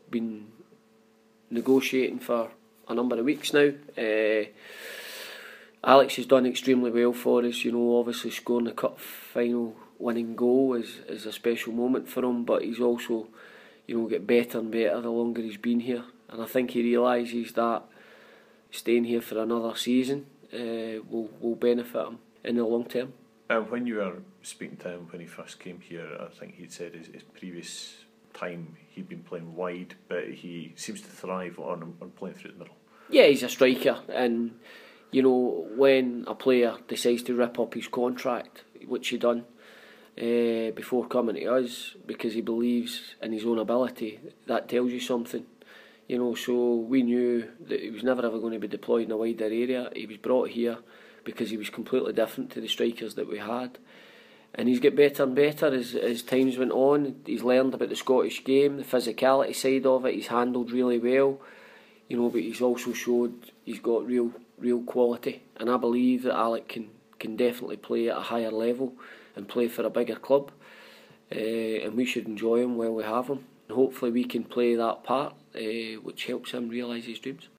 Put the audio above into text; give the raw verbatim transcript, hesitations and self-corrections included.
been negotiating for a number of weeks now. Uh, Alex has done extremely well for us. You know, obviously scoring the cup final winning goal is, is a special moment for him, but he's also, you know, get better and better the longer he's been here, and I think he realises that staying here for another season uh, will will benefit him in the long term. And when you were speaking to him when he first came here, I think he'd said his, his previous time he'd been playing wide, but he seems to thrive on on playing through the middle. Yeah, he's a striker, and you know, when a player decides to rip up his contract, which he done uh, before coming to us, because he believes in his own ability, that tells you something. You know, so we knew that he was never ever going to be deployed in a wider area. He was brought here because he was completely different to the strikers that we had. And he's got better and better as, as times went on. He's learned about the Scottish game, the physicality side of it. He's handled really well. You know, but he's also showed he's got real real quality. And I believe that Alec can, can definitely play at a higher level and play for a bigger club. Uh, and we should enjoy him while we have him. And hopefully we can play that part, uh, which helps him realise his dreams.